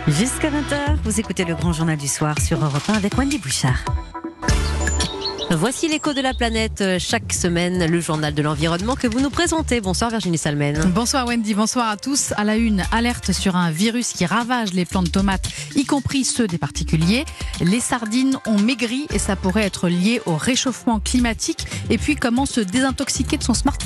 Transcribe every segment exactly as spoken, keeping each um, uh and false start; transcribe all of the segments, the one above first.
Jusqu'à vingt heures, vous écoutez le grand journal du soir sur Europe un avec Wendy Bouchard. Voici l'écho de la planète. Chaque semaine, le journal de l'environnement que vous nous présentez. Bonsoir Virginie Salmen. Bonsoir Wendy, bonsoir à tous. À la une, alerte sur un virus qui ravage les plants de tomates, y compris ceux des particuliers. Les sardines ont maigri et ça pourrait être lié au réchauffement climatique. Et puis, comment se désintoxiquer de son smartphone ?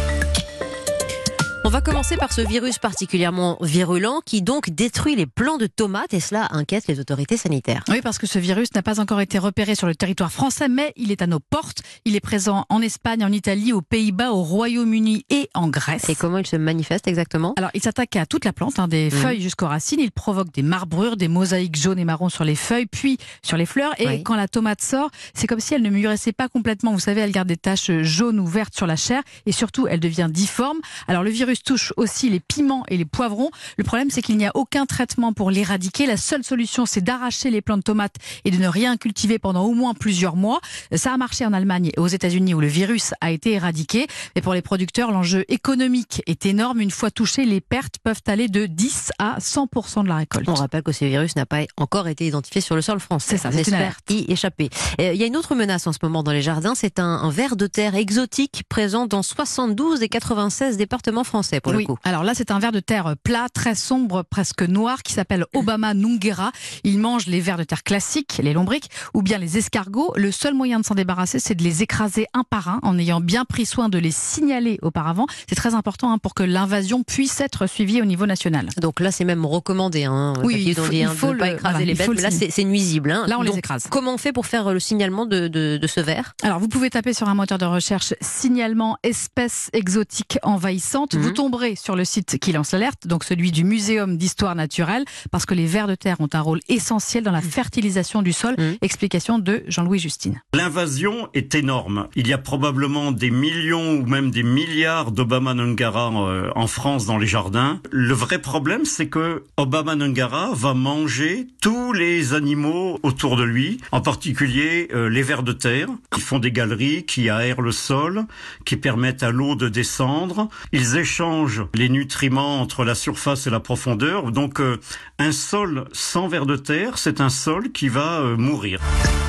On va commencer par ce virus particulièrement virulent qui donc détruit les plants de tomates et cela inquiète les autorités sanitaires. Oui, parce que ce virus n'a pas encore été repéré sur le territoire français, mais il est à nos portes. Il est présent en Espagne, en Italie, aux Pays-Bas, au Royaume-Uni et en Grèce. Et comment il se manifeste exactement ? Alors, il s'attaque à toute la plante, hein, des mmh. feuilles jusqu'aux racines. Il provoque des marbrures, des mosaïques jaunes et marrons sur les feuilles, puis sur les fleurs. Et oui. quand la tomate sort, c'est comme si elle ne mûrissait pas complètement. Vous savez, elle garde des taches jaunes ou vertes sur la chair et surtout, elle devient difforme. Alors, le virus touche aussi les piments et les poivrons. Le problème, c'est qu'il n'y a aucun traitement pour l'éradiquer. La seule solution, c'est d'arracher les plants de tomates et de ne rien cultiver pendant au moins plusieurs mois. Ça a marché en Allemagne et aux États-Unis où le virus a été éradiqué. Mais pour les producteurs, l'enjeu économique est énorme. Une fois touchés, les pertes peuvent aller de dix à cent pour cent de la récolte. On rappelle que ce virus n'a pas encore été identifié sur le sol français. C'est ça, c'est une alerte. Y échapper. Il y a une autre menace en ce moment dans les jardins. C'est un, un ver de terre exotique présent dans soixante-douze des quatre-vingt-seize départements français pour oui. le coup. Alors là, c'est un ver de terre plat, très sombre, presque noir, qui s'appelle Obama nungera. Il mange les vers de terre classiques, les lombrics, ou bien les escargots. Le seul moyen de s'en débarrasser, c'est de les écraser un par un, en ayant bien pris soin de les signaler auparavant. C'est très important hein, pour que l'invasion puisse être suivie au niveau national. Donc là, c'est même recommandé. Hein, oui, il faut, dit, hein, il faut de ne pas le, écraser voilà, les bêtes. Mais là, c'est, c'est nuisible. Hein. Là, on Donc, les écrase. Comment on fait pour faire le signalement de, de, de ce ver ? Alors, vous pouvez taper sur un moteur de recherche signalement espèces exotiques envahissantes. Mmh. Vous tomberez sur le site qui lance l'alerte, donc celui du Muséum d'histoire naturelle, parce que les vers de terre ont un rôle essentiel dans la fertilisation du sol. Mmh. Explication de Jean-Louis Justine. L'invasion est énorme. Il y a probablement des millions ou même des milliards d'Obama nungara euh, en France dans les jardins. Le vrai problème, c'est que Obama nungara va manger tous les animaux autour de lui, en particulier euh, les vers de terre, qui font des galeries, qui aèrent le sol, qui permettent à l'eau de descendre. Ils échangent les nutriments entre la surface et la profondeur. Donc euh, un sol sans vers de terre, c'est un sol qui va euh, mourir.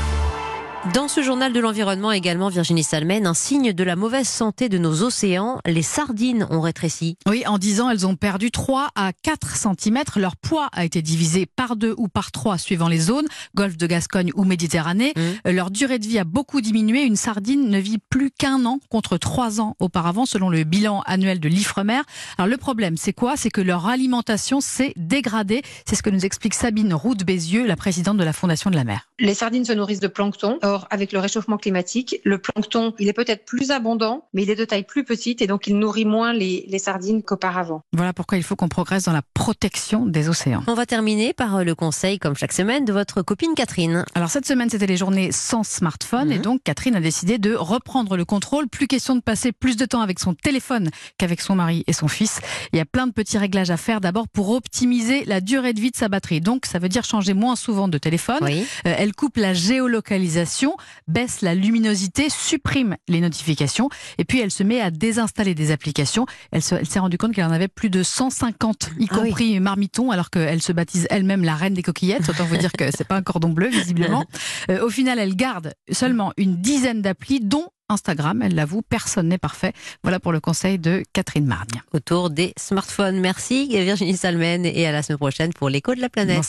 Dans ce journal de l'environnement également, Virginie Salmen, un signe de la mauvaise santé de nos océans, les sardines ont rétréci. Oui, en dix ans, elles ont perdu trois à quatre centimètres. Leur poids a été divisé par deux ou par trois suivant les zones, Golfe de Gascogne ou Méditerranée. Mmh. Leur durée de vie a beaucoup diminué. Une sardine ne vit plus qu'un an contre trois ans auparavant, selon le bilan annuel de l'Ifremer. Alors le problème, c'est quoi ? C'est que leur alimentation s'est dégradée. C'est ce que nous explique Sabine Roux-Bézieux, la présidente de la Fondation de la mer. Les sardines se nourrissent de plancton. Or, avec le réchauffement climatique, le plancton, il est peut-être plus abondant, mais il est de taille plus petite et donc il nourrit moins les, les sardines qu'auparavant. Voilà pourquoi il faut qu'on progresse dans la protection des océans. On va terminer par le conseil, comme chaque semaine, de votre copine Catherine. Alors cette semaine, c'était les journées sans smartphone mmh. et donc Catherine a décidé de reprendre le contrôle. Plus question de passer plus de temps avec son téléphone qu'avec son mari et son fils. Il y a plein de petits réglages à faire. D'abord pour optimiser la durée de vie de sa batterie. Donc ça veut dire changer moins souvent de téléphone. Oui. Euh, elle coupe la géolocalisation, baisse la luminosité, supprime les notifications et puis elle se met à désinstaller des applications. Elle, se, elle s'est rendue compte qu'elle en avait plus de cent cinquante, y compris ah oui. Marmiton, alors qu'elle se baptise elle-même la reine des coquillettes. Autant vous dire que c'est pas un cordon bleu, visiblement. Euh, au final, elle garde seulement une dizaine d'applis, dont Instagram. Elle l'avoue, personne n'est parfait. Voilà pour le conseil de Catherine Margne. Autour des smartphones. Merci Virginie Salmen et à la semaine prochaine pour l'écho de la planète. Bonsoir.